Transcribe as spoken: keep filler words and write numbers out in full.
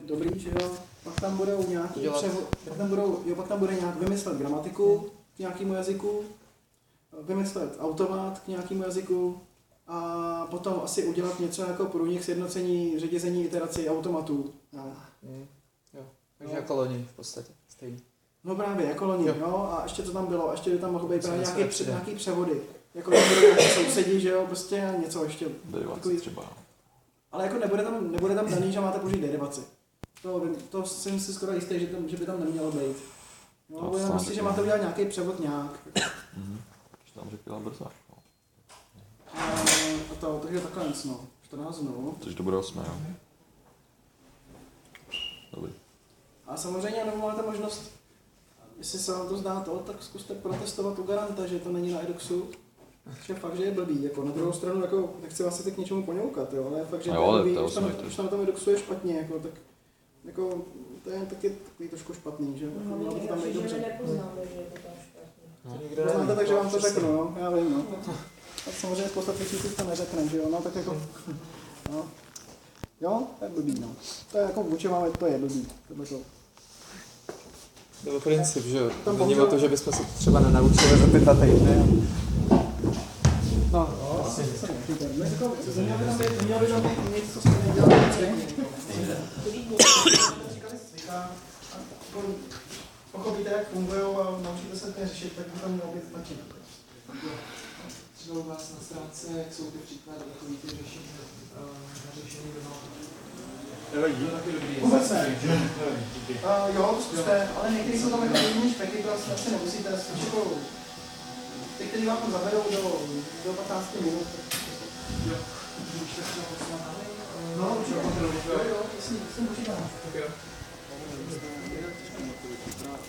dobrý, že jo, pak tam budou nějaký převod, pak tam budou, jo, pak tam bude nějak vymyslet gramatiku k nějakému jazyku, vymyslet automat k nějakému jazyku a potom asi udělat něco jako průnik sjednocení, řetězení, iterací automatů. No. Mm, jo, takže no. Jako loni v podstatě, stejný. No právě, jako loni, jo. Jo, a ještě to tam bylo, ještě by tam mohlo být právě nějaký, pře- nějaký převody. Jako tam budou nějaký sousedí, že jo, prostě něco ještě. Derivace třeba. Ale jako nebude tam, nebude tam daný, že máte použít derivaci. To, to jsem si skoro jistý, že, tam, že by tam nemělo být. No, to bude prostě, že máte udělat nějaký převod nějak. Mhm. Už tam řekla brzo. No. A, a to, takže takhle nic, no. čtrnáct dnů. Takže to bude osmé, jo. Dobrý. A samozřejmě nebo máte možnost, jestli se vám to zdá to, tak zkuste protestovat u garanta, že to není na Edoxu. Že fakt, že je blbý, jako na druhou stranu, jako nechci vás k něčemu poňoukat, jo, ale fakt, že jo, to je blbý, to už tam, to už tam na tom Edoxu je špatně, jako, tak jako, to je taky takový trošku špatný, že? No, mělo by to tam být dobře. nepoznáme, že je to tam špatně. No. Poznáte, takže vám to řeknu, no, já vím, no. A samozřejmě spousta těch si to neřekne, že jo, no, tak jako, no. Jo, to je blbý, no. To je jako vůči vám, to je blbý, tohle to. To byl princip, že jo? Tam Není bohužel- o to, že bychom se třeba nenaučili za pět týdny. No, Asi. Mělo by tam být, mělo by tam být něco, co jsme nedělali. Pochopíte, jak fungují a naučíte se to řešit, tak by tam mělo být taky. třeba u vás na stránce, jak jsou ty příklady takový ty řešení na řešení doma. Vůbec ne. Uh, jo, zkuste, ale některý jsou tam jako jiný špeky, to asi asi nemusíte, spíš jako ty, který vám zavedou do, do patnáct minut. Jo. Už tak třeba poslat na mail? No, určitě. Jo, jo, jasně, jsem počítám. Tak jo.